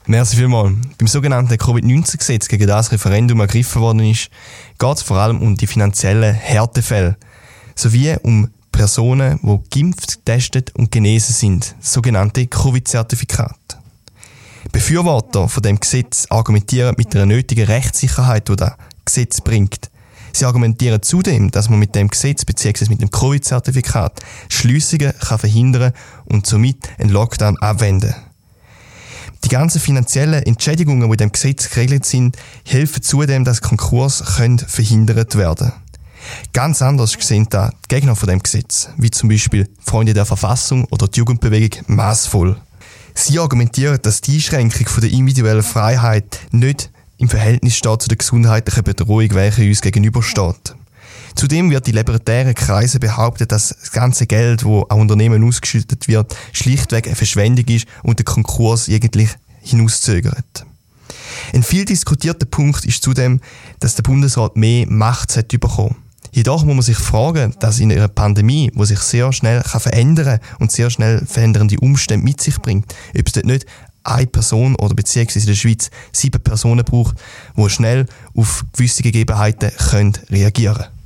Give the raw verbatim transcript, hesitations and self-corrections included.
Merci vielmals. Beim sogenannten Covid neunzehn Gesetz, gegen das Referendum ergriffen worden ist, geht es vor allem um die finanziellen Härtefälle sowie um Personen, die geimpft, getestet und genesen sind, sogenannte Covid-Zertifikate. Befürworter von dem Gesetz argumentieren mit einer nötigen Rechtssicherheit, die das Gesetz bringt. Sie argumentieren zudem, dass man mit dem Gesetz bzw. mit dem Covid-Zertifikat Schliessungen kann verhindern und somit einen Lockdown abwenden. Die ganzen finanziellen Entschädigungen, die in dem Gesetz geregelt sind, helfen zudem, dass Konkurse verhindert werden können. Ganz anders sehen da die Gegner von dem Gesetz, wie zum Beispiel Freunde der Verfassung oder die Jugendbewegung maßvoll. Sie argumentieren, dass die Einschränkung von der individuellen Freiheit nicht im Verhältnis steht zu der gesundheitlichen Bedrohung, welche uns gegenübersteht. Zudem wird in libertären Kreisen behauptet, dass das ganze Geld, das an Unternehmen ausgeschüttet wird, schlichtweg eine Verschwendung ist und der Konkurs eigentlich hinauszögert. Ein viel diskutierter Punkt ist zudem, dass der Bundesrat mehr Macht hat bekommen. Jedoch muss man sich fragen, dass in einer Pandemie, die sich sehr schnell verändern kann und sehr schnell verändernde Umstände mit sich bringt, ob es dort nicht eine Person oder beziehungsweise in der Schweiz sieben Personen braucht, die schnell auf gewisse Gegebenheiten können reagieren können.